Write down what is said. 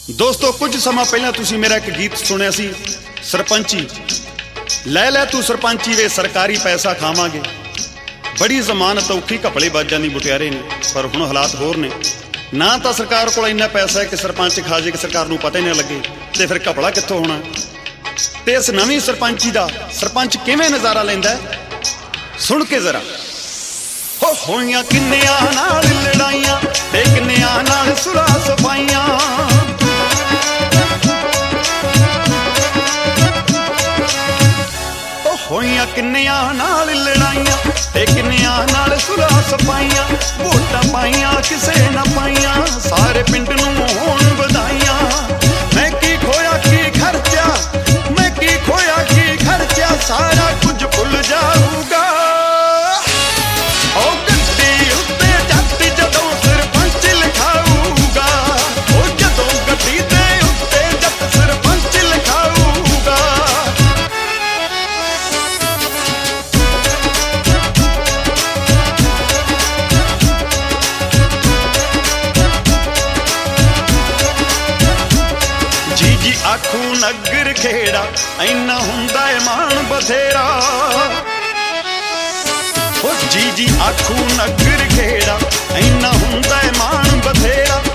ਦੋਸਤੋ, ਕੁਝ ਸਮਾਂ ਪਹਿਲਾਂ ਤੁਸੀਂ ਮੇਰਾ ਇੱਕ ਗੀਤ ਸੁਣਿਆ ਸੀ, ਸਰਪੰਚੀ। ਲੈ ਲੈ ਤੂੰ ਸਰਪੰਚੀ ਵੇ, ਸਰਕਾਰੀ ਪੈਸਾ ਖਾਵਾਂਗੇ। ਬੜੀ ਜ਼ਮਾਨਤ ਔਖੀ, ਘਪਲੇ ਬਾਜਾਂ ਦੀ ਮੁਟਿਆਰੇ ਨੇ। ਪਰ ਹੁਣ ਹਾਲਾਤ ਹੋਰ ਨੇ। ਨਾ ਤਾਂ ਸਰਕਾਰ ਕੋਲ ਇੰਨਾ ਪੈਸਾ ਹੈ ਕਿ ਸਰਪੰਚ ਖਾ ਜੇ ਕਿ ਸਰਕਾਰ ਨੂੰ ਪਤਾ ਹੀ ਨਾ ਲੱਗੇ, ਤੇ ਫਿਰ ਘਪਲਾ ਕਿੱਥੋਂ ਹੋਣਾ। ਤੇ ਇਸ ਨਵੀਂ ਸਰਪੰਚੀ ਦਾ ਸਰਪੰਚ ਕਿਵੇਂ ਨਜ਼ਾਰਾ ਲੈਂਦਾ, ਸੁਣ ਕੇ ਜ਼ਰਾ। ਹੋ ਹੋਈਆਂ ਕਿੰਨਿਆਂ ਨਾਲ ਲੜਾਈਆਂ ਤੇ ਕਿੰਨਿਆਂ ਨਾਲ ਸੁਲ੍ਹਾ ਸਫਾਈਆਂ। ਹੋਈਆਂ ਕਿੰਨਿਆਂ ਨਾਲ ਲੜਾਈਆਂ ਤੇ ਕਿੰਨਿਆਂ ਨਾਲ ਸੁਲ੍ਹਾ ਸਫਾਈਆਂ। ਵੋਟਾਂ ਪਾਈਆਂ ਕਿਸੇ ਨਾ ਪਾਈਆਂ, ਸਾਰੇ ਪਿੰਡ ਨੂੰ ਹੋਣ ਵਧਾਈਆਂ। ਮੈਂ ਕੀ ਖੋਇਆ ਕੀ ਖਰਚਾ, ਮੈਂ ਕੀ ਖੋਇਆ ਕੀ ਖਰਚਾ, ਸਾਰਾ ਕੁਝ ਭੁੱਲ ਜਾਊਗਾ। ਉਹ ਗੱਡੀ ਉੱਤੇ ਜੱਟ ਜਦੋਂ ਸਰਪੰਚ ਲਿਖਾਊਗਾ, ਉਹ ਜਦੋਂ ਗੱਡੀ ਦੇ ਉੱਤੇ ਜੱਟ ਸਰਪੰਚ ਲਿਖਾਊਗਾ। ਜੀ ਆਖੂ ਨਗਰ ਖੇੜਾ, ਇੰਨਾ ਹੁੰਦਾ ਏ ਮਾਣ ਬਥੇਰਾ। ਉਹ ਜੀ ਆਖੂ ਨਗਰ ਖੇੜਾ, ਇੰਨਾ ਹੁੰਦਾ ਏ ਮਾਣ ਬਥੇਰਾ।